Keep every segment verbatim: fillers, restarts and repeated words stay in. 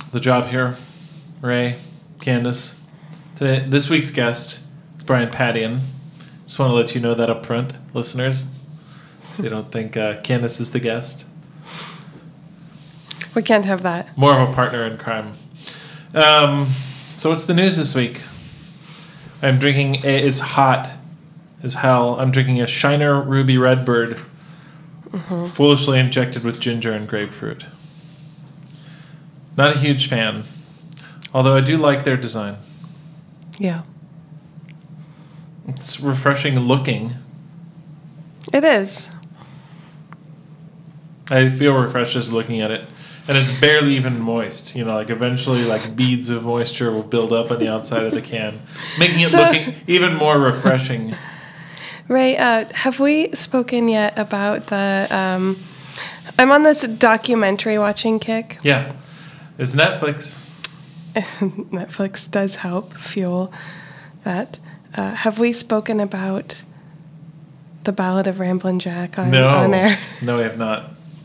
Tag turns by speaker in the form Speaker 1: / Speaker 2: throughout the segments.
Speaker 1: the job here. Ray, Candace. Today, this week's guest is Brian Padian. Just want to let you know that up front, listeners, so you don't think uh, Candace is the guest.
Speaker 2: We can't have that.
Speaker 1: More of a partner in crime. Um, so what's the news this week? I'm drinking, a, it's hot as hell. I'm drinking a Shiner Ruby Redbird, mm-hmm. foolishly injected with ginger and grapefruit. Not a huge fan, although I do like their design.
Speaker 2: Yeah.
Speaker 1: It's refreshing looking.
Speaker 2: It is.
Speaker 1: I feel refreshed just looking at it. And it's barely even moist. You know, like eventually like beads of moisture will build up on the outside of the can, making it
Speaker 2: so,
Speaker 1: looking even more refreshing.
Speaker 2: Ray, uh, have we spoken yet about the... Um, I'm on this documentary watching kick.
Speaker 1: Yeah. It's Netflix.
Speaker 2: Netflix does help fuel that. Uh, have we spoken about the Ballad of Ramblin' Jack on,
Speaker 1: no.
Speaker 2: on air?
Speaker 1: No, we have not.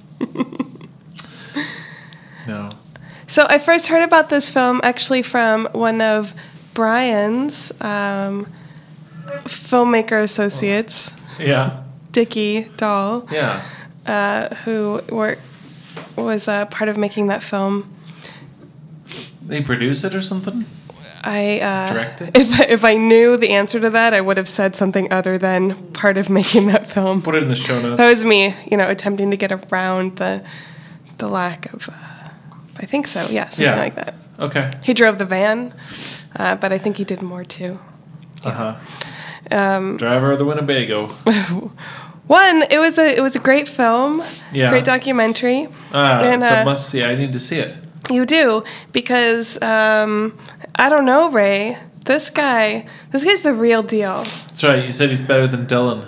Speaker 1: No.
Speaker 2: So I first heard about this film actually from one of Brian's um, filmmaker associates.
Speaker 1: Yeah.
Speaker 2: Dickie Dahl.
Speaker 1: Yeah.
Speaker 2: Uh, who were, was uh, part of making that film.
Speaker 1: They produce it or something?
Speaker 2: I uh,
Speaker 1: direct it?
Speaker 2: If if I knew the answer to that, I would have said something other than part of making that film.
Speaker 1: Put it in the show notes.
Speaker 2: That was me, you know, attempting to get around the the lack of. Uh, I think so. Yeah, something
Speaker 1: yeah.
Speaker 2: like that.
Speaker 1: Okay.
Speaker 2: He drove the van, uh, but I think he did more too.
Speaker 1: Yeah. Uh huh. Um, Driver of the Winnebago.
Speaker 2: One, it was a it was a great film.
Speaker 1: Yeah.
Speaker 2: Great documentary.
Speaker 1: Ah,
Speaker 2: and,
Speaker 1: it's
Speaker 2: uh,
Speaker 1: a must see. I need to see it.
Speaker 2: You do, because, um, I don't know, Ray, this guy, this guy's the real deal.
Speaker 1: That's right, you said he's better than Dylan.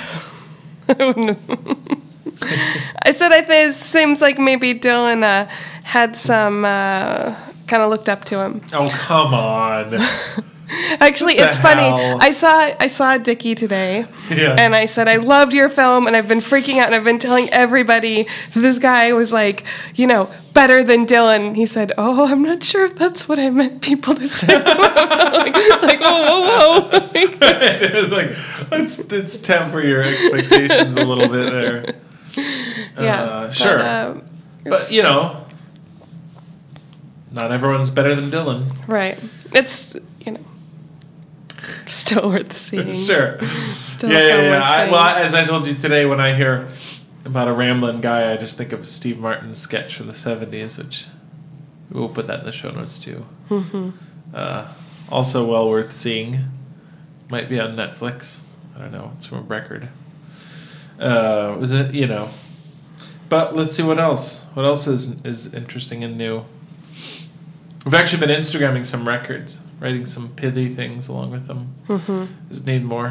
Speaker 2: I said I think it seems like maybe Dylan uh, had some, uh, kind of looked up to him.
Speaker 1: Oh, come on.
Speaker 2: Actually,
Speaker 1: What the
Speaker 2: it's funny.
Speaker 1: hell?
Speaker 2: I saw I saw Dickie today,
Speaker 1: yeah.
Speaker 2: and I said I loved your film, and I've been freaking out, and I've been telling everybody that this guy was like, you know, better than Dylan. He said, "Oh, I'm not sure if that's what I meant people to say." like, like, whoa, whoa, whoa!
Speaker 1: It was like let's let's temper your expectations a little bit there.
Speaker 2: Yeah,
Speaker 1: uh, sure,
Speaker 2: but, uh,
Speaker 1: but you know, not everyone's better than Dylan,
Speaker 2: right? It's you know. Still worth seeing.
Speaker 1: Sure.
Speaker 2: Still
Speaker 1: yeah, yeah, yeah.
Speaker 2: worth
Speaker 1: I,
Speaker 2: seeing.
Speaker 1: well, as I told you today, when I hear about a rambling guy, I just think of Steve Martin's sketch from the seventies, which we'll put that in the show notes too.
Speaker 2: Mm-hmm.
Speaker 1: Uh, also well worth seeing. Might be on Netflix. I don't know. It's from a record. Uh, was it? You know. But let's see what else. What else is is interesting and new? We've actually been Instagramming some records, writing some pithy things along with them.
Speaker 2: Mm-hmm.
Speaker 1: Does need more.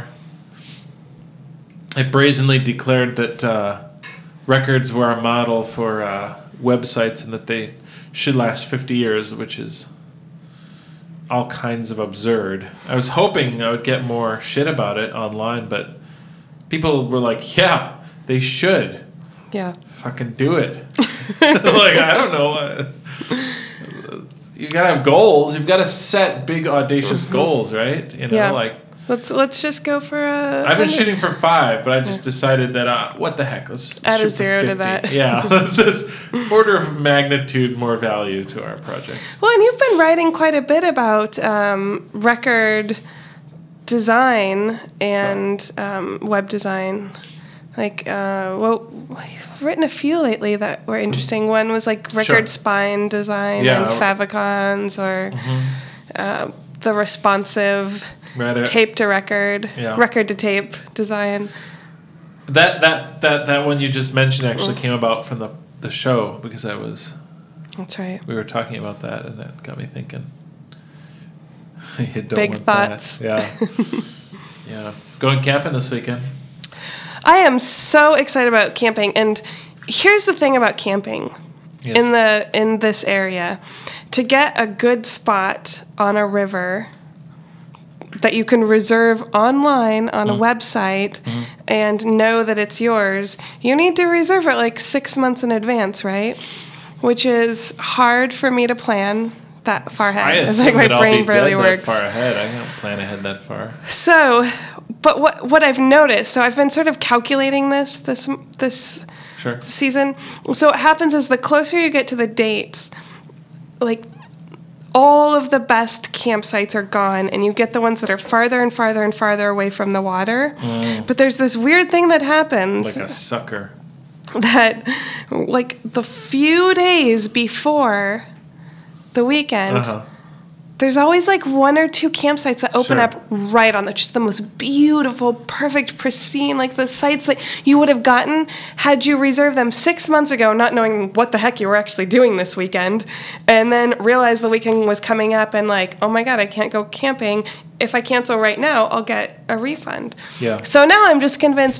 Speaker 1: I brazenly declared that uh, records were a model for uh, websites and that they should last fifty years, which is all kinds of absurd. I was hoping I would get more shit about it online, but people were like, yeah, they should.
Speaker 2: Yeah.
Speaker 1: Fucking do it. Like, I don't know. You gotta have goals. You've got to set big, audacious mm-hmm. goals, right? You know,
Speaker 2: yeah.
Speaker 1: like
Speaker 2: let's let's just go for a.
Speaker 1: I've been shooting for five, but I just yeah. decided that uh, what the heck? Let's, let's
Speaker 2: add
Speaker 1: shoot
Speaker 2: a zero
Speaker 1: for
Speaker 2: to that.
Speaker 1: Yeah, let's just order of magnitude more value to our projects.
Speaker 2: Well, and you've been writing quite a bit about um, record design and um, web design. Like, uh, well, you've written a few lately that were interesting. One was like record
Speaker 1: sure.
Speaker 2: spine design
Speaker 1: yeah.
Speaker 2: and favicons, or
Speaker 1: mm-hmm.
Speaker 2: uh, the responsive
Speaker 1: Reddit.
Speaker 2: tape to record,
Speaker 1: yeah.
Speaker 2: record to tape design.
Speaker 1: That that that that one you just mentioned actually mm. came about from the the show because I was.
Speaker 2: That's right.
Speaker 1: We were talking about that, and that got me thinking. You don't
Speaker 2: Big
Speaker 1: want
Speaker 2: thoughts.
Speaker 1: That. Yeah. Yeah. Going camping this weekend.
Speaker 2: I am so excited about camping, and here's the thing about camping yes. in the in this area. To get a good spot on a river that you can reserve online on mm. a website mm. and know that it's yours, you need to reserve it like six months in advance, right? which is hard for me to plan that far ahead.
Speaker 1: I
Speaker 2: It's
Speaker 1: assume
Speaker 2: like my
Speaker 1: that
Speaker 2: brain
Speaker 1: I'll be
Speaker 2: barely
Speaker 1: dead
Speaker 2: works.
Speaker 1: that far ahead. I can't plan ahead that far.
Speaker 2: So, but what what I've noticed, so I've been sort of calculating this this this
Speaker 1: Sure.
Speaker 2: season. So what happens is the closer you get to the dates, like all of the best campsites are gone, and you get the ones that are farther and farther and farther away from the water.
Speaker 1: Mm.
Speaker 2: But there's this weird thing that happens.
Speaker 1: Like a sucker.
Speaker 2: That, like, the few days before the weekend,
Speaker 1: Uh-huh.
Speaker 2: there's always, like, one or two campsites that open
Speaker 1: Sure.
Speaker 2: up right on the, just the most beautiful, perfect, pristine, like, the sites that you would have gotten had you reserved them six months ago, not knowing what the heck you were actually doing this weekend, and then realized the weekend was coming up and, like, oh, my God, I can't go camping. If I cancel right now, I'll get a refund.
Speaker 1: Yeah.
Speaker 2: So now I'm just convinced,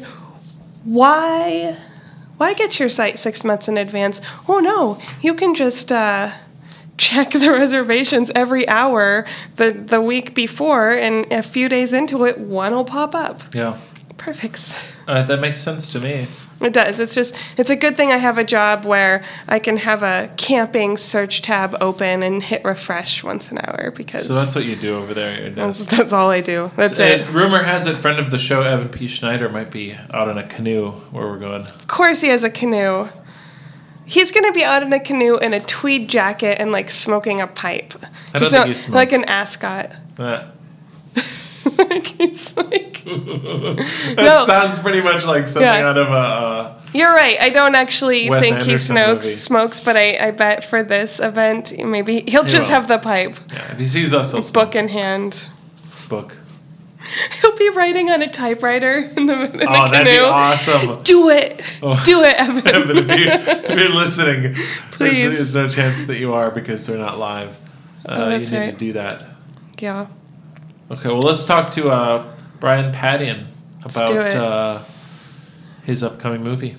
Speaker 2: why... Why get your site six months in advance? Oh, no, you can just uh, check the reservations every hour the, the week before, and a few days into it, one will pop up.
Speaker 1: Yeah.
Speaker 2: Perfect.
Speaker 1: Uh, that makes sense to me.
Speaker 2: It does. It's just, it's a good thing I have a job where I can have a camping search tab open and hit refresh once an hour because...
Speaker 1: So that's what you do over there at your desk.
Speaker 2: That's, that's all I do. That's
Speaker 1: So,
Speaker 2: it.
Speaker 1: uh, rumor has it, friend of the show, Evan P. Schneider, might be out on a canoe where we're going.
Speaker 2: Of course he has a canoe. He's going to be out in a canoe in a tweed jacket and, like, smoking a pipe.
Speaker 1: I don't
Speaker 2: Just
Speaker 1: think
Speaker 2: not-
Speaker 1: he smokes.
Speaker 2: Like an ascot.
Speaker 1: Uh,
Speaker 2: Like, he's like...
Speaker 1: that
Speaker 2: No.
Speaker 1: sounds pretty much like something
Speaker 2: Yeah.
Speaker 1: out of a... Uh,
Speaker 2: You're right. I don't actually
Speaker 1: Wes
Speaker 2: think he
Speaker 1: Anderson
Speaker 2: smokes,
Speaker 1: movie.
Speaker 2: smokes, but I, I bet for this event, maybe he'll
Speaker 1: He
Speaker 2: just
Speaker 1: will.
Speaker 2: have the pipe.
Speaker 1: yeah, if he sees us, he'll smoke.
Speaker 2: Book in hand.
Speaker 1: Book.
Speaker 2: He'll be writing on a typewriter in the, in the
Speaker 1: Oh,
Speaker 2: canoe.
Speaker 1: that'd be awesome.
Speaker 2: Do it.
Speaker 1: Oh.
Speaker 2: Do it, Evan.
Speaker 1: But if, you, if you're listening,
Speaker 2: Please.
Speaker 1: there's, there's no chance that you are because they're not live. Uh,
Speaker 2: Oh, that's
Speaker 1: you need to
Speaker 2: right.
Speaker 1: do that.
Speaker 2: Yeah.
Speaker 1: Okay, well, let's talk to uh, Brian Padian
Speaker 2: do
Speaker 1: about
Speaker 2: it.
Speaker 1: uh, his upcoming movie.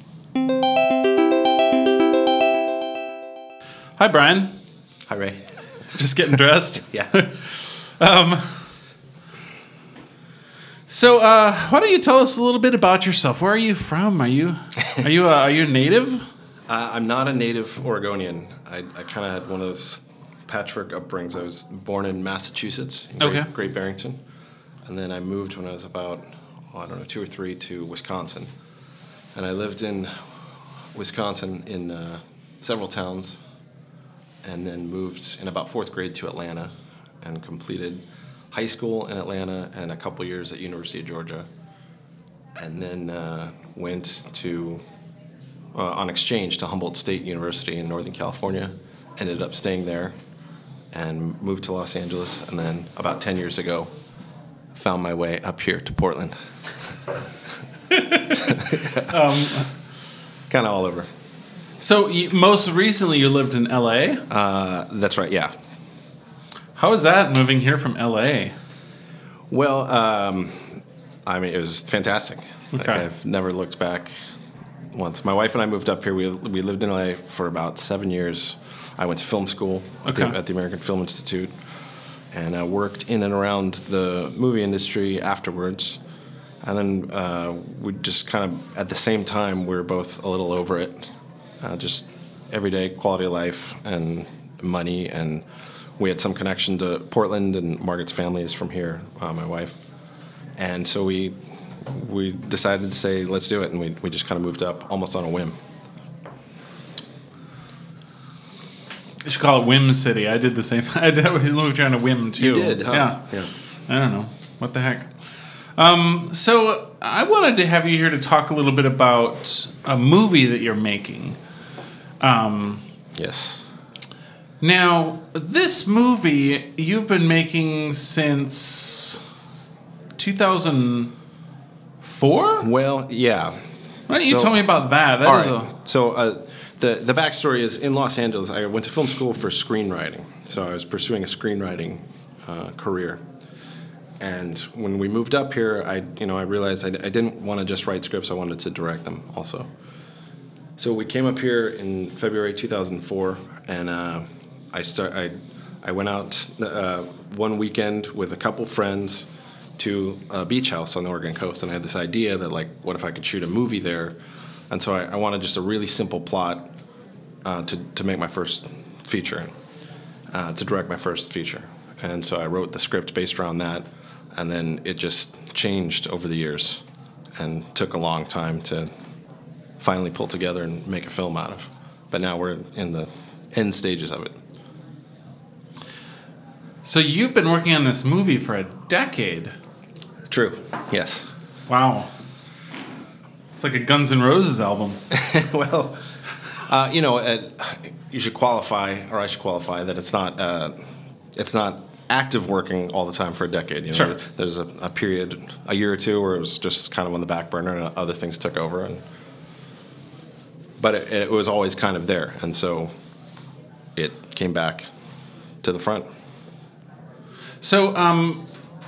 Speaker 1: Hi, Brian.
Speaker 3: Hi, Ray.
Speaker 1: Just getting dressed.
Speaker 3: Yeah.
Speaker 1: Um, so, uh, why don't you tell us a little bit about yourself? Where are you from? Are you are you uh, are you a native?
Speaker 3: Uh, I'm not a native Oregonian. I, I kind of had one of those patchwork upbringings. I was born in Massachusetts, in Great,
Speaker 1: Okay.
Speaker 3: Great Barrington, and then I moved when I was about, oh, I don't know, two or three to Wisconsin, and I lived in Wisconsin in uh, several towns, and then moved in about fourth grade to Atlanta, and completed high school in Atlanta and a couple years at University of Georgia, and then uh, went to uh, on exchange to Humboldt State University in Northern California. Ended up staying there and moved to Los Angeles, and then about ten years ago found my way up here to Portland.
Speaker 1: Um,
Speaker 3: Kind of all over.
Speaker 1: so, you, most recently, you lived in L A.
Speaker 3: Uh, that's right, yeah.
Speaker 1: How was that moving here from L A?
Speaker 3: Well, um, I mean, it was fantastic. Like,
Speaker 1: Okay.
Speaker 3: I've never looked back once. My wife and I moved up here. We we lived in L A for about seven years. I went to film school at,
Speaker 1: Okay.
Speaker 3: the, at the American Film Institute, and I worked in and around the movie industry afterwards. And then uh, we just kind of, at the same time, we were both a little over it. Uh, just everyday quality of life and money, and we had some connection to Portland, and Margaret's family is from here, uh, my wife. And so we we decided to say, let's do it, and we, we just kind of moved up almost on a whim.
Speaker 1: You should call it Whim City. I did the same. I did, we moved here on a whim too.
Speaker 3: You did, huh?
Speaker 1: Yeah.
Speaker 3: Yeah.
Speaker 1: I don't know. What the heck? Um, so I wanted to have you here to talk a little bit about a movie that you're making. Um,
Speaker 3: Yes.
Speaker 1: now, this movie you've been making since two thousand four?
Speaker 3: Well, yeah.
Speaker 1: Why don't you
Speaker 3: So-
Speaker 1: tell me about that? That
Speaker 3: All
Speaker 1: is
Speaker 3: right.
Speaker 1: a
Speaker 3: So uh, the the backstory is in Los Angeles. I went to film school for screenwriting, so I was pursuing a screenwriting uh, career. And when we moved up here, I you know I realized I, I didn't want to just write scripts. I wanted to direct them also. So we came up here in February two thousand four, and uh, I start I I went out uh, one weekend with a couple friends to a beach house on the Oregon coast, and I had this idea that, like, what if I could shoot a movie there? And so I, I wanted just a really simple plot, uh, to to make my first feature, uh, to direct my first feature, and so I wrote the script based around that, and then it just changed over the years, and took a long time to finally pull together and make a film out of. But now we're in the end stages of it.
Speaker 4: So you've been working on this movie for a decade.
Speaker 3: True. Yes.
Speaker 4: Wow. It's like a Guns N' Roses album.
Speaker 3: Well, uh, you know, uh, you should qualify, or I should qualify, that it's not uh, it's not active working all the time for a decade. You know,
Speaker 4: Sure.
Speaker 3: There's a, a period, a year or two, where it was just kind of on the back burner, and other things took over. And but it, it was always kind of there, and so it came back to the front.
Speaker 4: So, um,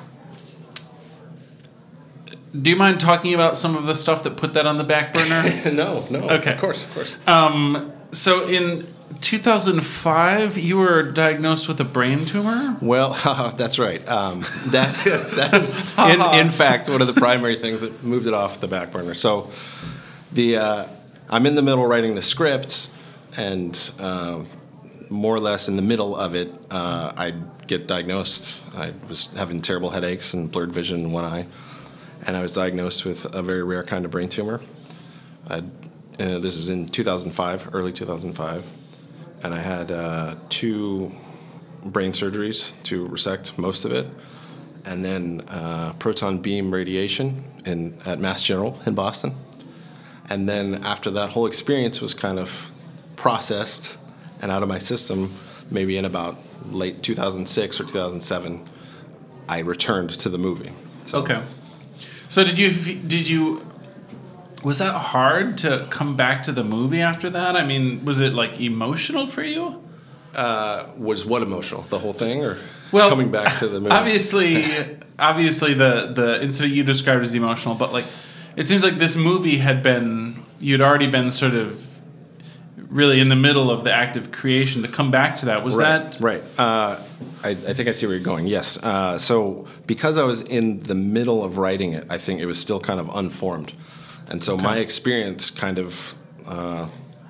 Speaker 4: do you mind talking about some of the stuff that put that on the back burner?
Speaker 3: no, no.
Speaker 4: Okay.
Speaker 3: Of course, of course.
Speaker 4: Um, so in two thousand five, you were diagnosed with a brain tumor?
Speaker 3: Well, that's right. Um, that that is, in, in fact, one of the primary things that moved it off the back burner. So, the uh, I'm in the middle writing the script, and uh, more or less in the middle of it, uh, I get diagnosed. I was having terrible headaches and blurred vision in one eye, and I was diagnosed with a very rare kind of brain tumor. I'd, uh, this is in two thousand five, early two thousand five, and I had uh, two brain surgeries to resect most of it, and then uh, proton beam radiation in at Mass General in Boston. And then after that whole experience was kind of processed and out of my system, maybe in about late two thousand six or two thousand seven, I returned to the movie. So,
Speaker 4: Okay. So did you did you was that hard to come back to the movie after that? I mean, was it like emotional for you?
Speaker 3: Uh, was what emotional? The whole thing, or
Speaker 4: Well,
Speaker 3: coming back to the movie?
Speaker 4: Obviously, obviously the the incident you described as emotional, but like it seems like this movie had been you'd already been sort of really in the middle of the active creation. To come back to that, was
Speaker 3: right,
Speaker 4: that
Speaker 3: right? Uh, I, I think I see where you're going. Yes. Uh, so because I was in the middle of writing it, I think it was still kind of unformed, and so
Speaker 4: Okay.
Speaker 3: my experience kind of uh,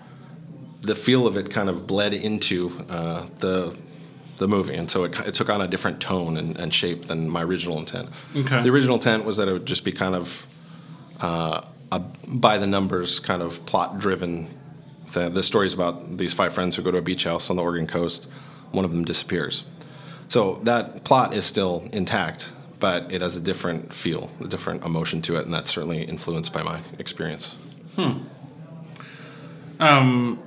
Speaker 3: the feel of it kind of bled into uh, the the movie, and so it, it took on a different tone and, and shape than my original intent.
Speaker 4: Okay.
Speaker 3: The original intent was that it would just be kind of uh, a by the numbers kind of plot driven. The, the story is about these five friends who go to a beach house on the Oregon coast. One of them disappears. So that plot is still intact, but it has a different feel, a different emotion to it, and that's certainly influenced by my experience.
Speaker 4: Um,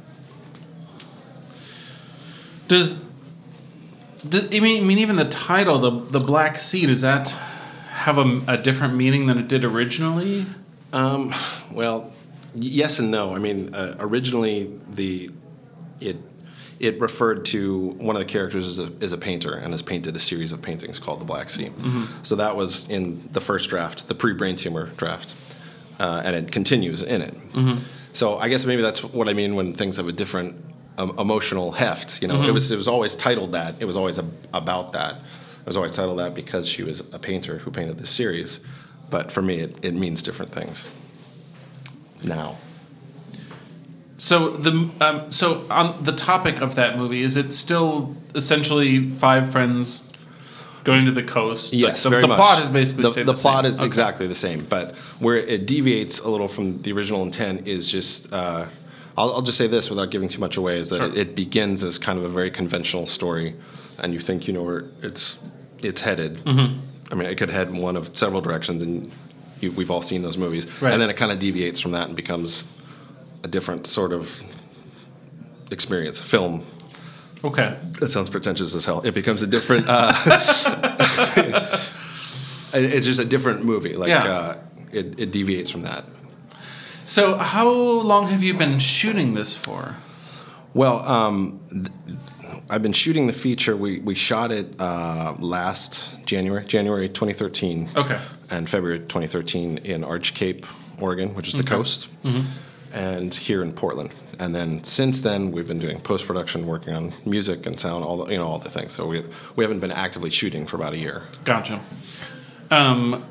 Speaker 4: does, does I mean I mean even the title, the the Black Sea, does that have a, a different meaning than it did originally?
Speaker 3: Um, well, y- yes and no. I mean, uh, originally the it it referred to one of the characters as a, as a painter and has painted a series of paintings called the Black Sea. Mm-hmm. So that was in the first draft, the pre-brain tumor draft, uh, and it continues in it. Mm-hmm. So I guess maybe that's what I mean when things have a different um, emotional heft. You know, mm-hmm. it was it was always titled that. It was always a, about that. It was always titled that because she was a painter who painted this series. But for me, it, it means different things now.
Speaker 4: So the um, so on the topic of that movie, is it still essentially five friends going to the coast?
Speaker 3: Yes,
Speaker 4: like, so
Speaker 3: very
Speaker 4: the
Speaker 3: much.
Speaker 4: plot has basically
Speaker 3: the,
Speaker 4: stayed
Speaker 3: the
Speaker 4: the
Speaker 3: plot
Speaker 4: same.
Speaker 3: is
Speaker 4: Okay.
Speaker 3: exactly the same, but where it deviates a little from the original intent is just. Uh, I'll, I'll just say this without giving too much away: is that
Speaker 4: Sure.
Speaker 3: it, it begins as kind of a very conventional story, and you think you know where it's it's headed. Mm-hmm. I mean, it could head in one of several directions, and you, we've all seen those movies.
Speaker 4: Right.
Speaker 3: And then it kind of deviates from that and becomes a different sort of experience, film.
Speaker 4: Okay.
Speaker 3: That sounds pretentious as hell. It becomes a different. Uh, it's just a different movie. Like
Speaker 4: Yeah.
Speaker 3: uh, it, it deviates from that.
Speaker 4: So how long have you been shooting this for?
Speaker 3: Well, um, th- I've been shooting the feature. We we shot it uh, last January, January twenty thirteen.
Speaker 4: Okay.
Speaker 3: And February twenty thirteen in Arch Cape, Oregon, which is the
Speaker 4: Okay.
Speaker 3: coast, mm-hmm. and here in Portland. And then since then, we've been doing post production, working on music and sound, all the, you know, all the things. So we we haven't been actively shooting for about a year.
Speaker 4: Gotcha. Um,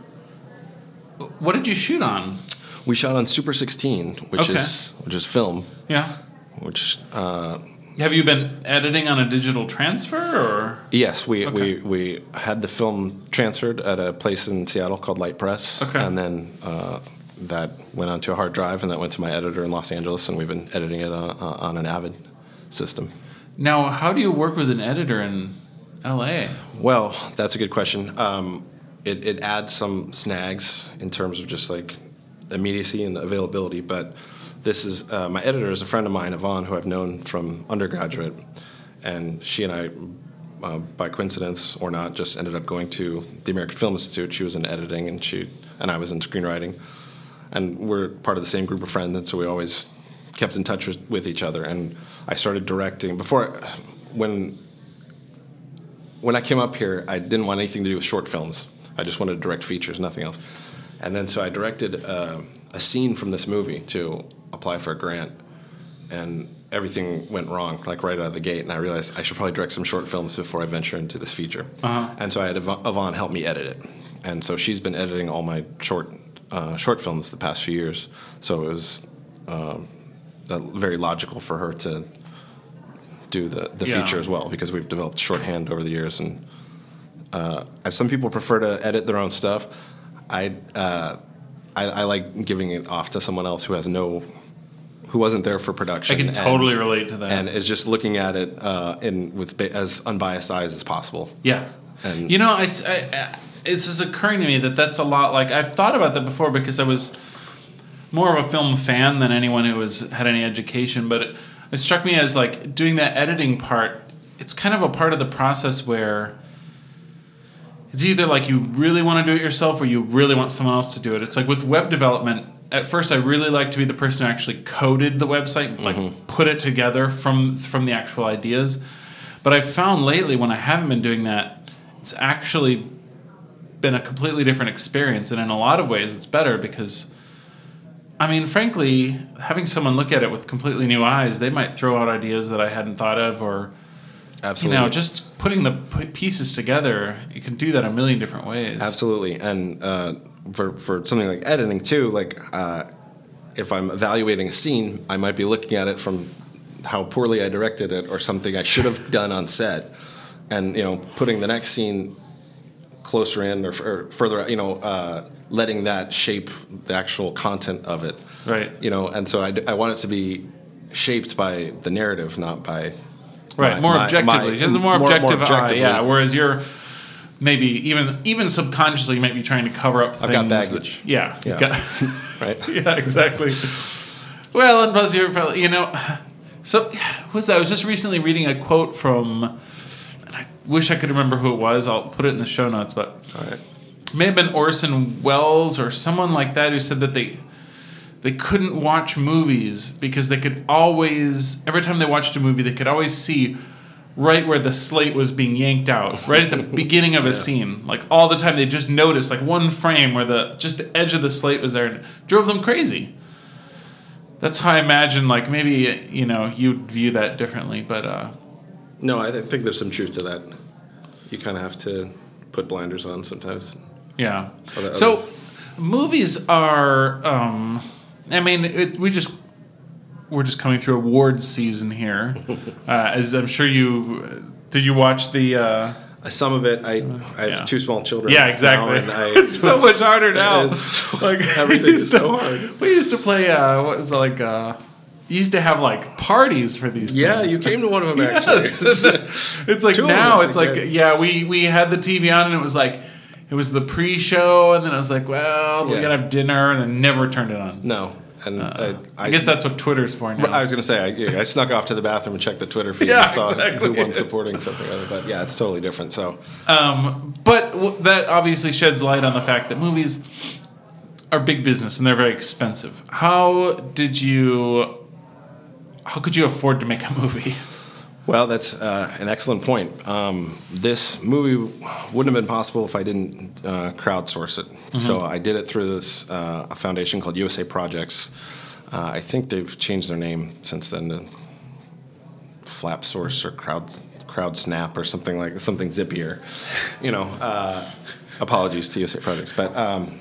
Speaker 4: what did you shoot on?
Speaker 3: We shot on Super sixteen, which
Speaker 4: Okay.
Speaker 3: is which is film.
Speaker 4: Yeah.
Speaker 3: which. Uh,
Speaker 4: Have you been editing on a digital transfer, or?
Speaker 3: Yes, we,
Speaker 4: Okay.
Speaker 3: we, we had the film transferred at a place in Seattle called Light Press.
Speaker 4: Okay.
Speaker 3: And then uh, that went onto a hard drive, and that went to my editor in Los Angeles, and we've been editing it uh, uh, on an Avid system.
Speaker 4: Now, how do you work with an editor in L A?
Speaker 3: Well, that's a good question. Um, it, it adds some snags in terms of just like immediacy and availability, but this is uh, my editor is a friend of mine, Yvonne, who I've known from undergraduate, and she and I, uh, by coincidence or not, just ended up going to the American Film Institute. She was in editing, and she and I was in screenwriting, and we're part of the same group of friends, and so we always kept in touch with, with each other. And I started directing before when when I came up here. I didn't want anything to do with short films. I just wanted to direct features, nothing else. And then so I directed uh, a scene from this movie to apply for a grant, and everything went wrong, like right out of the gate, and I realized I should probably direct some short films before I venture into this feature.
Speaker 4: Uh-huh.
Speaker 3: And so I had Yv- Yvonne help me edit it, and so she's been editing all my short uh, short films the past few years, so it was um, uh, very logical for her to do the, the
Speaker 4: Yeah.
Speaker 3: feature as well, because we've developed shorthand over the years, and uh, some people prefer to edit their own stuff. I, uh, I I like giving it off to someone else who has no who wasn't there for production.
Speaker 4: I can
Speaker 3: and,
Speaker 4: totally relate to that.
Speaker 3: And is just looking at it uh, in with ba- as unbiased eyes as possible.
Speaker 4: Yeah.
Speaker 3: And-
Speaker 4: you know, I, I, I- it's just occurring to me that that's a lot like, I've thought about that before because I was more of a film fan than anyone who was had any education, but it, it struck me as like doing that editing part, it's kind of a part of the process where it's either like you really want to do it yourself or you really want someone else to do it. It's like with web development, at first I really like to be the person who actually coded the website, like
Speaker 3: Mm-hmm.
Speaker 4: put it together from from the actual ideas. But I've found lately when I haven't been doing that, it's actually been a completely different experience. And in a lot of ways it's better because, I mean, frankly, having someone look at it with completely new eyes, they might throw out ideas that I hadn't thought of, or
Speaker 3: Absolutely.
Speaker 4: you know, just putting the p- pieces together, you can do that a million different ways.
Speaker 3: Absolutely, and uh, for for something like editing too, like uh, if I'm evaluating a scene, I might be looking at it from how poorly I directed it or something I should have done on set, and you know, putting the next scene closer in or, f- or further, you know, uh, letting that shape the actual content of it.
Speaker 4: Right.
Speaker 3: You know, and so I, d- I want it to be shaped by the narrative, not by
Speaker 4: Right,
Speaker 3: my-
Speaker 4: more
Speaker 3: my-
Speaker 4: objectively.
Speaker 3: my-
Speaker 4: She has a more,
Speaker 3: more- more
Speaker 4: objective eye,
Speaker 3: objectively.
Speaker 4: yeah. Whereas you're maybe even even subconsciously you might be trying to cover up things.
Speaker 3: I've got
Speaker 4: that-
Speaker 3: baggage.
Speaker 4: yeah. you've
Speaker 3: Yeah.
Speaker 4: got-
Speaker 3: right.
Speaker 4: yeah, exactly. Well, and plus you're probably, you know, so who's that? I was just recently reading a quote from, and I wish I could remember who it was. I'll put it in the show notes, but
Speaker 3: All right.
Speaker 4: it may have been Orson Welles or someone like that who said that they they couldn't watch movies because they could always, every time they watched a movie, they could always see right where the slate was being yanked out, right at the beginning of a scene. Like all the time, they just noticed like one frame where the just the edge of the slate was there, and it drove them crazy. That's how I imagine, like maybe, you know, you'd view that differently, but uh,
Speaker 3: No, I th- think there's some truth to that. You kind of have to put blinders on sometimes.
Speaker 4: yeah.
Speaker 3: Other-
Speaker 4: So
Speaker 3: other-
Speaker 4: movies are, um, I mean, it, we just, we're just coming through awards season here. uh, as I'm sure you, did you watch the, uh,
Speaker 3: Uh, Some of it, I I have
Speaker 4: yeah.
Speaker 3: two small children.
Speaker 4: yeah,
Speaker 3: now,
Speaker 4: exactly.
Speaker 3: and I,
Speaker 4: It's so much harder now.
Speaker 3: It's so-
Speaker 4: Like
Speaker 3: everything
Speaker 4: we
Speaker 3: is
Speaker 4: used to,
Speaker 3: so hard.
Speaker 4: We used to play. Uh, what was it like? Uh, you used to have like parties for these.
Speaker 3: Yeah,
Speaker 4: things.
Speaker 3: you came to one of them actually.
Speaker 4: Yes. It's like
Speaker 3: Two of
Speaker 4: now.
Speaker 3: them,
Speaker 4: It's
Speaker 3: I
Speaker 4: like
Speaker 3: think.
Speaker 4: yeah, we we had the T V on and it was like it was the pre-show and then I was like, well, we
Speaker 3: Yeah.
Speaker 4: gotta have dinner and then never turned it on.
Speaker 3: No, and
Speaker 4: Uh,
Speaker 3: I,
Speaker 4: I, guess that's what Twitter's for now.
Speaker 3: I was going to say I, yeah, I snuck off to the bathroom and checked the Twitter feed
Speaker 4: Yeah,
Speaker 3: and saw
Speaker 4: exactly.
Speaker 3: who won supporting something or other. But yeah, it's totally different. So
Speaker 4: Um, but w- that obviously sheds light on the fact that movies are big business and they're very expensive. How did you? How could you afford to make a movie?
Speaker 3: well, that's uh, an excellent point. Um, this movie wouldn't have been possible if I didn't uh, crowdsource it.
Speaker 4: Mm-hmm.
Speaker 3: So I did it through this uh, a foundation called U S A Projects. Uh, I think they've changed their name since then to FlapSource or Crowd CrowdSnap or something like something zippier. You know, uh, apologies to U S A Projects, but um,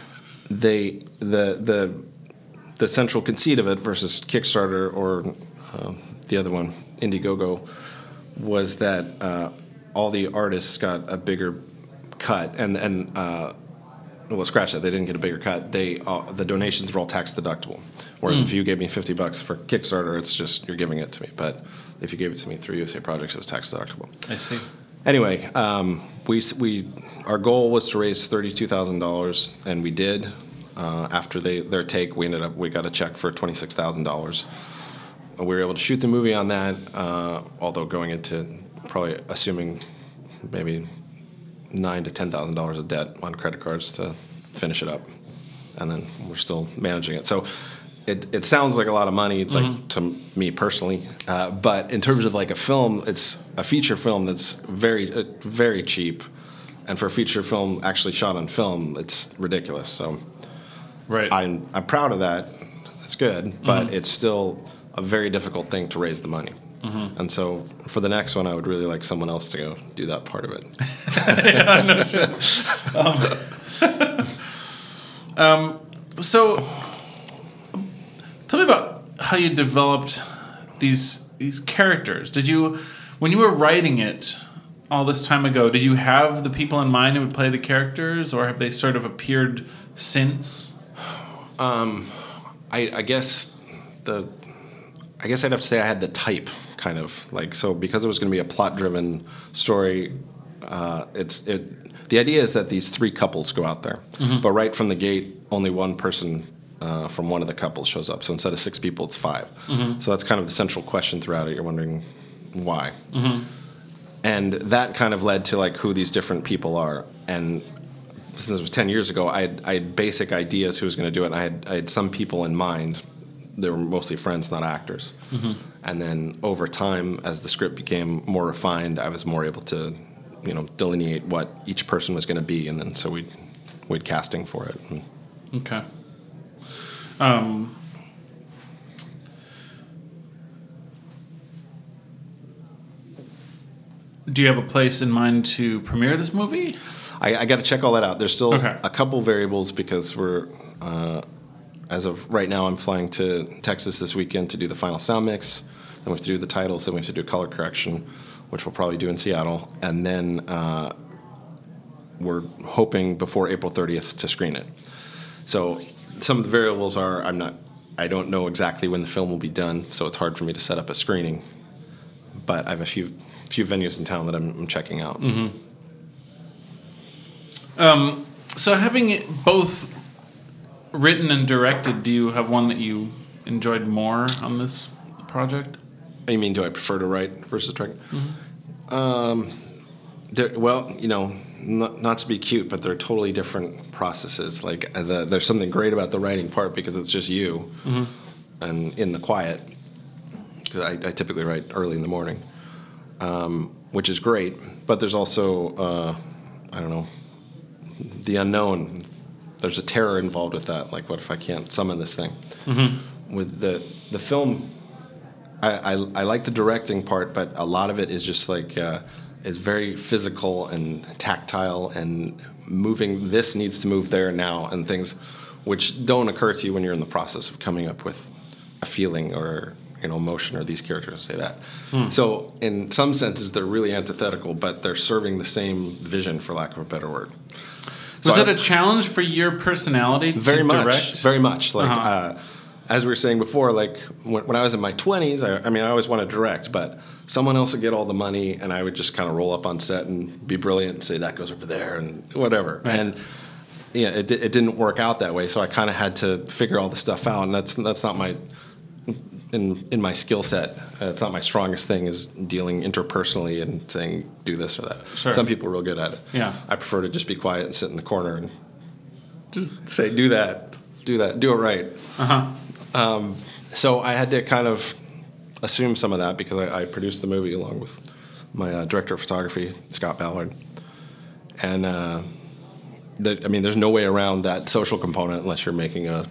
Speaker 3: they the the the central conceit of it versus Kickstarter or uh, the other one, Indiegogo, was that uh, all the artists got a bigger cut, and and uh, well, scratch that, they didn't get a bigger cut. They uh, the donations were all tax deductible. Whereas mm. if you gave me fifty bucks for Kickstarter, it's just you're giving it to me. But if you gave it to me through U S A Projects, it was tax deductible.
Speaker 4: I see.
Speaker 3: Anyway, um, we we our goal was to raise thirty-two thousand dollars, and we did. Uh, after they their take, we ended up we got a check for twenty-six thousand dollars. We were able to shoot the movie on that, uh, although going into probably assuming maybe nine to ten thousand dollars of debt on credit cards to finish it up, and then we're still managing it. So it it sounds like a lot of money, like mm-hmm. to me personally, uh, but in terms of like a film, it's a feature film that's very uh, very cheap, and for a feature film actually shot on film, it's ridiculous. So.
Speaker 4: Right.
Speaker 3: I'm I'm proud of that. It's good, but
Speaker 4: mm-hmm.
Speaker 3: it's still a very difficult thing to raise the money. Mm-hmm. And so for the next one, I would really like someone else to go do that part of it.
Speaker 4: Yeah, no shit. Um, um, so tell me about how you developed these these characters. Did you, when you were writing it all this time ago, did you have the people in mind who would play the characters, or have they sort of appeared since?
Speaker 3: Um, I, I guess the, I guess I'd have to say I had the type kind of like so because it was going to be a plot-driven story. Uh, it's it. The idea is that these three couples go out there, mm-hmm. but right from the gate, only one person uh, from one of the couples shows up. So instead of six people, it's five. Mm-hmm. So that's kind of the central question throughout it. You're wondering why, mm-hmm. and that kind of led to like who these different people are. And since it was ten years ago, I had, I had basic ideas who was going to do it. And I had I had some people in mind. They were mostly friends, not actors. Mm-hmm. And then over time, as the script became more refined, I was more able to, you know, delineate what each person was going to be, and then so we we'd casting for it. And
Speaker 4: okay. Um. Do you have a place in mind to premiere this movie?
Speaker 3: I, I got to check all that out. There's still
Speaker 4: okay.
Speaker 3: a couple variables because we're, uh, as of right now, I'm flying to Texas this weekend to do the final sound mix. Then we have to do the titles. Then we have to do color correction, which we'll probably do in Seattle. And then uh, we're hoping before April thirtieth to screen it. So some of the variables are I'm not, I don't know exactly when the film will be done, so it's hard for me to set up a screening. But I have a few few venues in town that I'm, I'm checking out.
Speaker 4: Mm-hmm. Um, so having it both written and directed, do you have one that you enjoyed more on this project?
Speaker 3: You mean, do I prefer to write versus direct? Mm-hmm. Um, well, you know, not, not to be cute, but they're totally different processes. Like, the, there's something great about the writing part because it's just you mm-hmm. and in the quiet. Because I, I typically write early in the morning, um, which is great. But there's also, uh, I don't know, the unknown. There's a terror involved with that. Like, what if I can't summon this thing? Mm-hmm. With the the film, I, I I like the directing part, but a lot of it is just like uh, is very physical and tactile and moving. This needs to move there now, and things which don't occur to you when you're in the process of coming up with a feeling or you know emotion, or these characters say that. Hmm. So in some senses, they're really antithetical, but they're serving the same vision, for lack of a better word.
Speaker 4: Was
Speaker 3: so
Speaker 4: it I, a challenge for your personality
Speaker 3: very
Speaker 4: to
Speaker 3: much,
Speaker 4: direct?
Speaker 3: Very much. Like,
Speaker 4: uh-huh.
Speaker 3: uh, as we were saying before, like, when, when I was in my twenties, I, I mean, I always wanted to direct, but someone else would get all the money, and I would just kind of roll up on set and be brilliant and say, that goes over there, and whatever. Right. And, yeah, it, it didn't work out that way, so I kind of had to figure all the stuff out, and that's that's not my... In in my skill set, uh, it's not my strongest thing is dealing interpersonally and saying do this or that.
Speaker 4: Sure.
Speaker 3: Some people are real good at it.
Speaker 4: Yeah.
Speaker 3: I prefer to just be quiet and sit in the corner and just say do that, do that, do it right.
Speaker 4: Uh-huh.
Speaker 3: Um, so I had to kind of assume some of that because I, I produced the movie along with my uh, director of photography, Scott Ballard, and uh, the, I mean, there's no way around that social component unless you're making a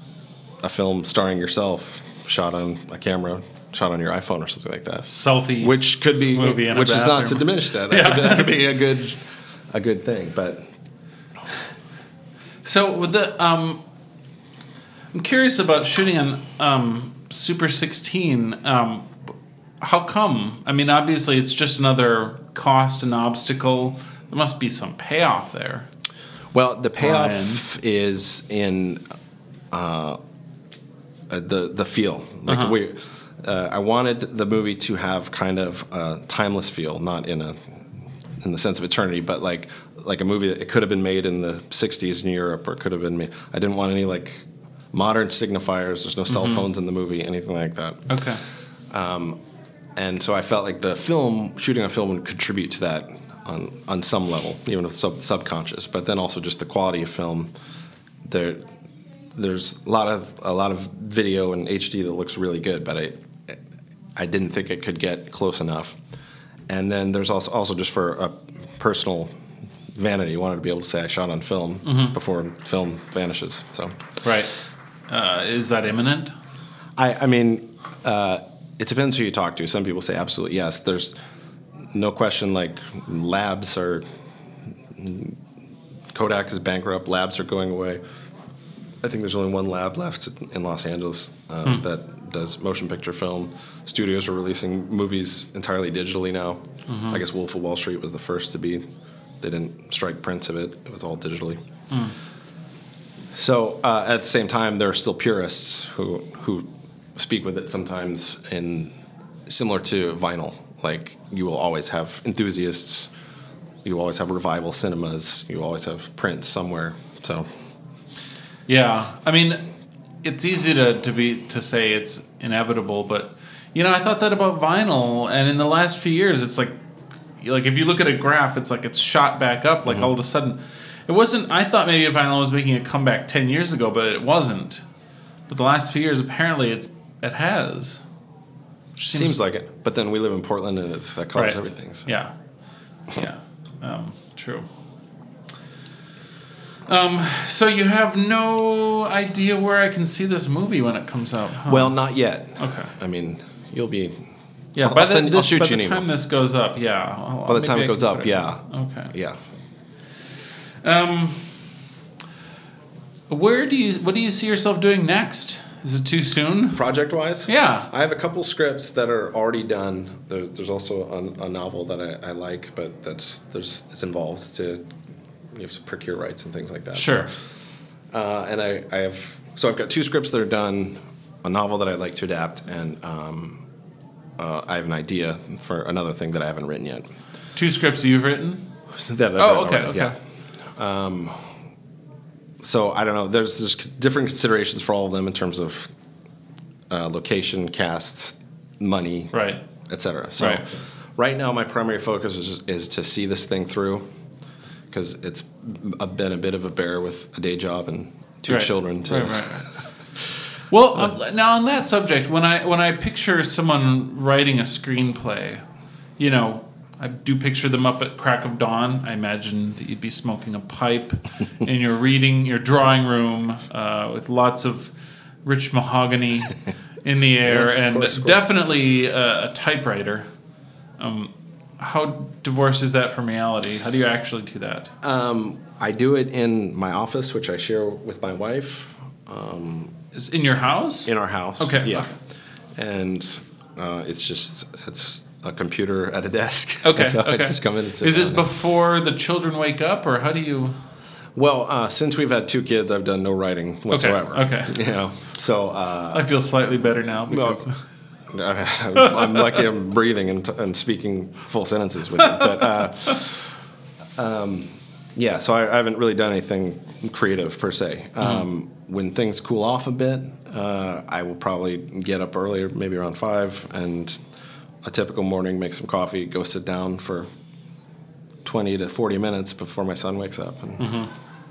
Speaker 3: a film starring yourself. Shot on a camera, shot on your iPhone or something like that.
Speaker 4: Selfie,
Speaker 3: which could be,
Speaker 4: movie in
Speaker 3: which
Speaker 4: a
Speaker 3: is not to diminish that. That,
Speaker 4: yeah.
Speaker 3: could, that could be a good, a good thing. But
Speaker 4: so with the um, I'm curious about shooting on um, Super sixteen. Um, how come? I mean, obviously, it's just another cost and obstacle. There must be some payoff there.
Speaker 3: Well, the payoff
Speaker 4: Brian.
Speaker 3: is in uh, uh, the the feel. Like
Speaker 4: Uh-huh.
Speaker 3: we, uh, I wanted the movie to have kind of a timeless feel, not in a in the sense of eternity, but like like a movie that it could have been made in the sixties in Europe, or could have been made. I didn't want any like modern signifiers. There's no cell
Speaker 4: Mm-hmm.
Speaker 3: phones in the movie, anything like that.
Speaker 4: Okay.
Speaker 3: And so I felt like the film, shooting on film, would contribute to that on on some level, even if sub, subconscious. But then also just the quality of film. There, there's a lot of a lot of video in H D that looks really good, but I I didn't think it could get close enough. And then there's also also just for a personal vanity, wanted to be able to say I shot on film
Speaker 4: Mm-hmm.
Speaker 3: before film vanishes. So
Speaker 4: Right. Uh, is that imminent?
Speaker 3: I, I mean, uh, it depends who you talk to. Some people say absolutely yes. There's no question. Like labs are, Kodak is bankrupt. Labs are going away. I think there's only one lab left in Los Angeles uh,
Speaker 4: Hmm.
Speaker 3: that does motion picture film. Studios are releasing movies entirely digitally now.
Speaker 4: Mm-hmm.
Speaker 3: I guess Wolf of Wall Street was the first to be. They didn't strike prints of it. It was all digitally.
Speaker 4: Hmm.
Speaker 3: So uh, at the same time, there are still purists who who speak with it sometimes in similar to vinyl. Like you will always have enthusiasts. You always have revival cinemas. You always have print somewhere. So
Speaker 4: Yeah, I mean, it's easy to, to be to say it's inevitable, but you know, I thought that about vinyl, and in the last few years, it's like, like if you look at a graph, it's like it's shot back up. Like all of a sudden, it wasn't. I thought maybe vinyl was making a comeback ten years ago, but it wasn't. But the last few years, apparently, it's it has. Which
Speaker 3: seems, like it. But then we live in Portland, and it's, that colors
Speaker 4: Right.
Speaker 3: everything. So.
Speaker 4: Yeah, yeah, um, true. Um, so you have no idea where I can see this movie when it comes out? Huh?
Speaker 3: Well, not yet.
Speaker 4: Okay.
Speaker 3: I mean, you'll be.
Speaker 4: Yeah,
Speaker 3: I'll,
Speaker 4: by
Speaker 3: I'll
Speaker 4: the,
Speaker 3: send,
Speaker 4: this,
Speaker 3: I'll shoot
Speaker 4: by
Speaker 3: you
Speaker 4: the
Speaker 3: an
Speaker 4: time
Speaker 3: email.
Speaker 4: this goes up, yeah. I'll,
Speaker 3: By the
Speaker 4: maybe
Speaker 3: time
Speaker 4: I
Speaker 3: it goes
Speaker 4: can
Speaker 3: up,
Speaker 4: put it-
Speaker 3: yeah.
Speaker 4: Okay.
Speaker 3: Yeah.
Speaker 4: Um, where do you? What do you see yourself doing next? Is it too soon?
Speaker 3: Project wise?
Speaker 4: Yeah.
Speaker 3: I have a couple scripts that are already done. There, there's also a, a novel that I, I like, but that's there's it's involved to you have to procure rights and things like that.
Speaker 4: Sure.
Speaker 3: So, uh, and I, I have so I've got two scripts that are done, a novel that I'd like to adapt, and um, uh, I have an idea for another thing that I haven't written yet.
Speaker 4: Two scripts you've written.
Speaker 3: That I've
Speaker 4: Oh,
Speaker 3: written
Speaker 4: okay,
Speaker 3: already,
Speaker 4: okay.
Speaker 3: Yeah. Um, so I don't know. There's there's different considerations for all of them in terms of uh, location, cast, money,
Speaker 4: Right.
Speaker 3: et cetera. So
Speaker 4: Right.
Speaker 3: right now, my primary focus is is to see this thing through, because it's a, been a bit of a bear with a day job and two
Speaker 4: Right.
Speaker 3: children. To,
Speaker 4: Right, right, right. Well, uh, now on that subject, when I when I picture someone writing a screenplay, you know, I do picture them up at crack of dawn. I imagine that you'd be smoking a pipe in your reading, your drawing room, uh, with lots of rich mahogany in the air,
Speaker 3: Yes, of
Speaker 4: and
Speaker 3: course, of course.
Speaker 4: definitely a, a typewriter. Um, how divorced is that from reality? How do you actually do that?
Speaker 3: Um, I do it in my office, which I share with my wife. Um,
Speaker 4: Is in your house?
Speaker 3: in our house.
Speaker 4: Okay,
Speaker 3: Yeah.
Speaker 4: okay.
Speaker 3: And uh, it's just it's a computer at a desk.
Speaker 4: Okay.
Speaker 3: So
Speaker 4: okay.
Speaker 3: I just come in and sit
Speaker 4: Is this
Speaker 3: down.
Speaker 4: before the children wake up, or how do you?
Speaker 3: Well, uh, since we've had two kids, I've done no writing whatsoever.
Speaker 4: okay.
Speaker 3: You know, so uh,
Speaker 4: I feel slightly better now because
Speaker 3: I'm lucky I'm breathing and, and speaking full sentences with you. But uh, um, yeah, so I, I haven't really done anything creative per se. Um, when things cool off a bit, uh, I will probably get up earlier, maybe around five, and a typical morning, make some coffee, go sit down for twenty to forty minutes before my son wakes up. And,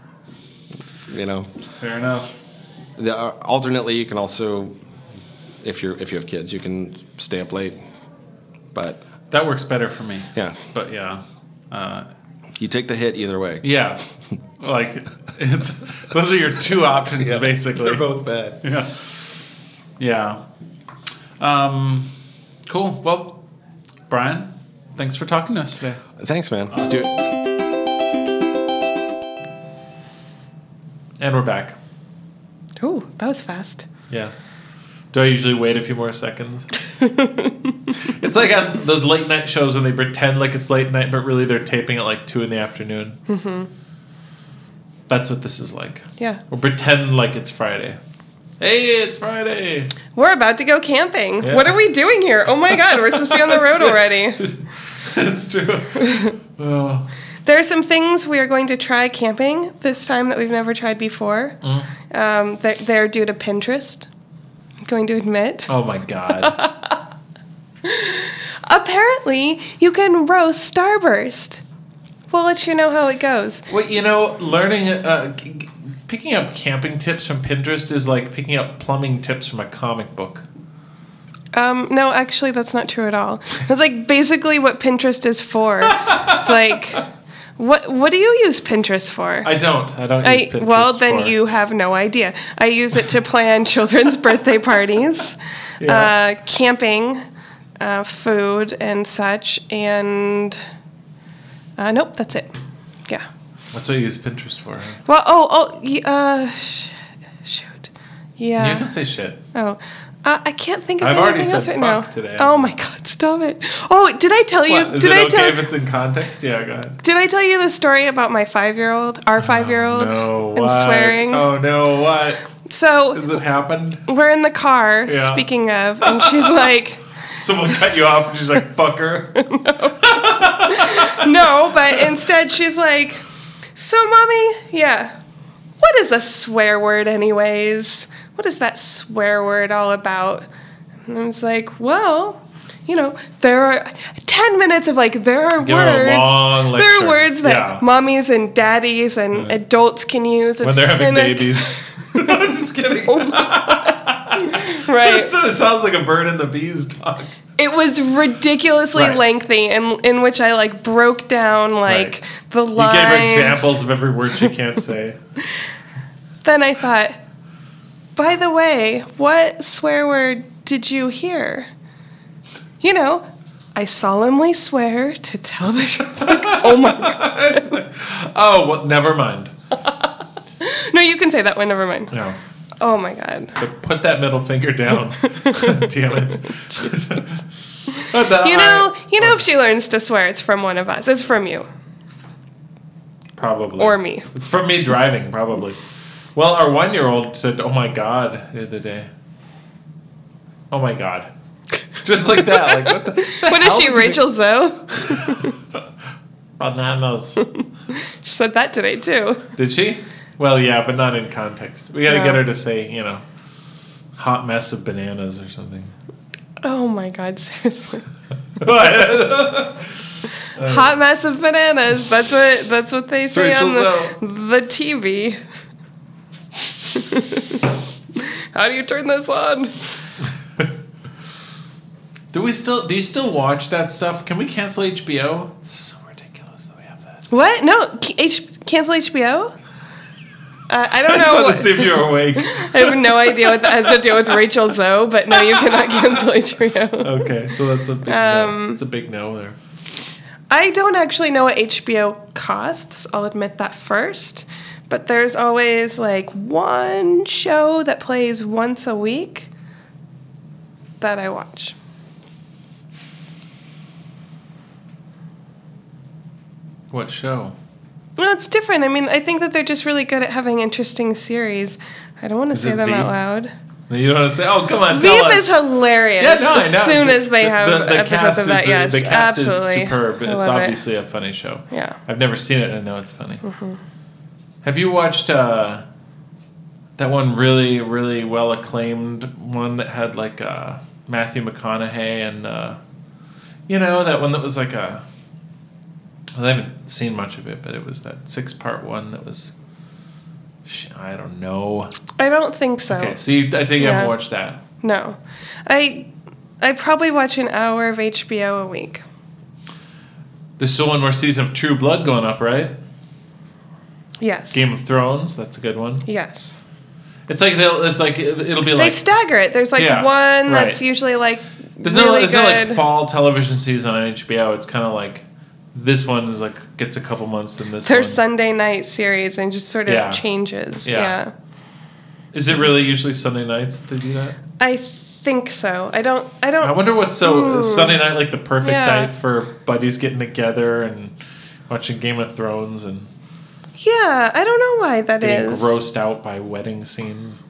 Speaker 3: you know,
Speaker 4: fair enough.
Speaker 3: the, uh, alternately, you can also, if you're if you have kids, you can stay up late. But
Speaker 4: That works better for me.
Speaker 3: yeah,
Speaker 4: But yeah, uh,
Speaker 3: you take the hit either way.
Speaker 4: yeah, like it's those are your two options basically.
Speaker 3: They're both bad.
Speaker 4: Yeah. Yeah. Um, cool. Well, Brian, thanks for talking to us today.
Speaker 3: Thanks, man. Do-
Speaker 4: And we're back.
Speaker 2: Ooh, that was fast.
Speaker 1: Yeah. Do I usually wait a few more seconds? It's like on those late night shows when they pretend like it's late night, but really they're taping at like two in the afternoon. Mm-hmm. That's what this is like.
Speaker 2: Yeah.
Speaker 1: Or pretend like it's Friday. Hey, it's Friday.
Speaker 2: We're about to go camping.
Speaker 1: Yeah.
Speaker 2: What are we doing here? Oh my God, we're supposed to be on the road already.
Speaker 1: That's true. Oh.
Speaker 2: There are some things we are going to try camping this time that we've never tried before.
Speaker 1: Mm.
Speaker 2: Um, they're, they're due to Pinterest. I'm going to admit.
Speaker 1: Oh my God.
Speaker 2: Apparently, you can roast Starburst. We'll let you know how it goes.
Speaker 1: Well, you know, learning, uh, g- picking up camping tips from Pinterest is like picking up plumbing tips from a comic book.
Speaker 2: Um, no, actually, that's not true at all. That's like basically what Pinterest is for. It's like, what what do you use Pinterest for?
Speaker 1: I don't. I don't
Speaker 2: I,
Speaker 1: use Pinterest
Speaker 2: well, then
Speaker 1: for-
Speaker 2: you have no idea. I use it to plan children's birthday parties,
Speaker 1: Yeah.
Speaker 2: uh, camping, uh, food, and such. And uh, nope, that's it. Yeah.
Speaker 1: That's what you use Pinterest for. Huh?
Speaker 2: Well, oh, oh, y- uh, sh- shoot. Yeah.
Speaker 1: You can say shit.
Speaker 2: Oh, uh, I can't think of
Speaker 1: I've
Speaker 2: anything
Speaker 1: already
Speaker 2: else
Speaker 1: said
Speaker 2: right
Speaker 1: fuck
Speaker 2: now.
Speaker 1: today.
Speaker 2: Oh my God, stop it! Oh, did I tell you?
Speaker 1: What? Is
Speaker 2: did
Speaker 1: it
Speaker 2: I
Speaker 1: okay
Speaker 2: tell?
Speaker 1: if it's in context? Yeah, go ahead.
Speaker 2: Did I tell you the story about my five-year-old, our five-year-old,
Speaker 1: No,
Speaker 2: and
Speaker 1: what?
Speaker 2: swearing?
Speaker 1: Oh no, what?
Speaker 2: So
Speaker 1: Has it happened?
Speaker 2: we're in the car.
Speaker 1: Yeah.
Speaker 2: Speaking of, and she's like,
Speaker 1: Someone cut you off and she's like, fuck her.
Speaker 2: no, but instead she's like, so mommy, yeah, what is a swear word anyways? What is that swear word all about? And I was like, well, you know, there are ten minutes of like, there are
Speaker 1: Give her a
Speaker 2: words.
Speaker 1: long
Speaker 2: There are
Speaker 1: lecture.
Speaker 2: words that
Speaker 1: Yeah.
Speaker 2: mommies and daddies and
Speaker 1: Yeah.
Speaker 2: adults can use.
Speaker 1: When they're having
Speaker 2: and, like,
Speaker 1: babies. No, I'm just kidding.
Speaker 2: right.
Speaker 1: That's what it sounds like, a bird and the bees talk.
Speaker 2: It was ridiculously
Speaker 1: Right.
Speaker 2: lengthy, in in which I like broke down like
Speaker 1: Right.
Speaker 2: the
Speaker 1: You
Speaker 2: lines.
Speaker 1: gave her examples of every word she can't say.
Speaker 2: Then I thought, by the way, what swear word did you hear? You know, I solemnly swear to tell the truth. Like, oh my God.
Speaker 1: Oh, well, never mind.
Speaker 2: No, you can say that one. Never mind.
Speaker 1: No.
Speaker 2: Oh my God.
Speaker 1: But put that middle finger down. Damn it.
Speaker 2: Jesus.
Speaker 1: But the-
Speaker 2: You know,
Speaker 1: I-
Speaker 2: you know, if she learns to swear, it's from one of us. It's from you
Speaker 1: Probably.
Speaker 2: or me.
Speaker 1: It's from me driving, probably. Well, our one-year-old said, oh my God, the other day. Oh my God. Just like that. Like, what the, the
Speaker 2: What is
Speaker 1: hell
Speaker 2: she,
Speaker 1: did you
Speaker 2: Rachel Zoe?
Speaker 1: make- Bananas.
Speaker 2: She said that today too.
Speaker 1: Did she? Well, yeah, but not in context. We got to
Speaker 2: No.
Speaker 1: get her to say, you know, hot mess of bananas or something.
Speaker 2: Oh my God, seriously.
Speaker 1: What?
Speaker 2: Hot mess of bananas. That's what that's what they say
Speaker 1: Rachel
Speaker 2: on the, the T V. How do you turn this on?
Speaker 1: Do we still? Do you still watch that stuff? Can we cancel H B O? It's so ridiculous that we have that.
Speaker 2: What? No, c- H- cancel H B O? Uh, I don't
Speaker 1: I just
Speaker 2: know.
Speaker 1: wanted
Speaker 2: What,
Speaker 1: to see if you were awake.
Speaker 2: I have no idea what that has to do with Rachel Zoe, but no, you cannot cancel H B O.
Speaker 1: Okay, so that's a big
Speaker 2: Um,
Speaker 1: no. It's a big no there.
Speaker 2: I don't actually know what H B O costs. I'll admit that first. But there's always like one show that plays once a week that I watch.
Speaker 1: What show?
Speaker 2: No, it's different. I mean, I think that they're just really good at having interesting series. I don't want to
Speaker 1: Is
Speaker 2: say
Speaker 1: it
Speaker 2: them out
Speaker 1: Veep?
Speaker 2: loud.
Speaker 1: No, you don't want to say. Oh, come on, tell
Speaker 2: Veep
Speaker 1: us.
Speaker 2: is hilarious.
Speaker 1: Yeah, no, I
Speaker 2: as
Speaker 1: know.
Speaker 2: soon
Speaker 1: The-
Speaker 2: as they
Speaker 1: the-
Speaker 2: have
Speaker 1: the, the
Speaker 2: episodes
Speaker 1: cast
Speaker 2: of that,
Speaker 1: is,
Speaker 2: yes,
Speaker 1: the cast
Speaker 2: absolutely.
Speaker 1: is superb.
Speaker 2: I
Speaker 1: It's
Speaker 2: love it.
Speaker 1: obviously a funny show.
Speaker 2: Yeah.
Speaker 1: I've never seen it, and I know it's funny.
Speaker 2: Mm-hmm.
Speaker 1: Have you watched uh, that one really, really well acclaimed one that had like uh, Matthew McConaughey and uh, you know, that one that was like a. Well, I haven't seen much of it, but it was that six part one that was. I don't know.
Speaker 2: I don't think so.
Speaker 1: Okay, so you, I think you
Speaker 2: Yeah.
Speaker 1: haven't watched that.
Speaker 2: No. I I probably watch an hour of H B O a week.
Speaker 1: There's still one more season of True Blood going up, right?
Speaker 2: Yes.
Speaker 1: Game of Thrones, that's a good one.
Speaker 2: Yes.
Speaker 1: It's like they'll. It's like it'll be
Speaker 2: They
Speaker 1: like.
Speaker 2: stagger it. There's like
Speaker 1: Yeah,
Speaker 2: one that's
Speaker 1: right.
Speaker 2: usually like
Speaker 1: There's no.
Speaker 2: really
Speaker 1: There's
Speaker 2: good.
Speaker 1: no like fall television season on H B O. It's kind of like this one is like gets a couple months than this
Speaker 2: Their
Speaker 1: one.
Speaker 2: Sunday night series and just sort of
Speaker 1: Yeah.
Speaker 2: changes.
Speaker 1: Yeah.
Speaker 2: Yeah.
Speaker 1: Is it really usually Sunday nights that they do that?
Speaker 2: I think so. I don't. I don't.
Speaker 1: I wonder what's so
Speaker 2: Ooh.
Speaker 1: is Sunday night like the perfect
Speaker 2: Yeah.
Speaker 1: night for buddies getting together and watching Game of Thrones and
Speaker 2: Yeah, I don't know why that
Speaker 1: getting
Speaker 2: is.
Speaker 1: grossed out by wedding scenes.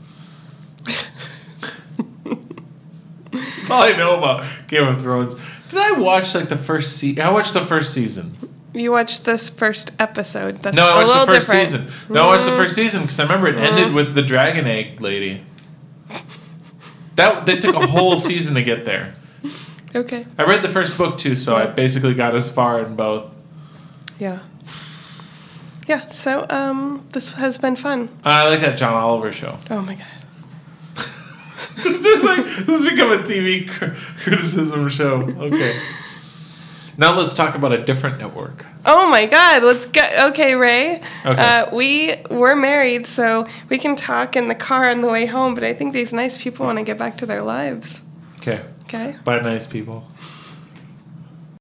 Speaker 1: That's all I know about Game of Thrones. Did I watch like the first season? I watched the first season.
Speaker 2: You watched this first episode. That's
Speaker 1: No, I
Speaker 2: a
Speaker 1: watched
Speaker 2: little
Speaker 1: the first
Speaker 2: different.
Speaker 1: season. No, I watched the first season because I remember it ended with the dragon egg lady. That they took a whole season to get there.
Speaker 2: Okay.
Speaker 1: I read the first book too, so I basically got as far in both.
Speaker 2: Yeah. Yeah. So um, this has been fun.
Speaker 1: I like that John Oliver show.
Speaker 2: Oh my god.
Speaker 1: This is like this has become a T V cr- criticism show. Okay. Now let's talk about a different network.
Speaker 2: Oh my god. Let's get. Okay, Ray.
Speaker 1: Okay.
Speaker 2: Uh, we we're married, so we can talk in the car on the way home. But I think these nice people want to get back to their lives.
Speaker 1: Okay.
Speaker 2: Okay.
Speaker 1: By nice people.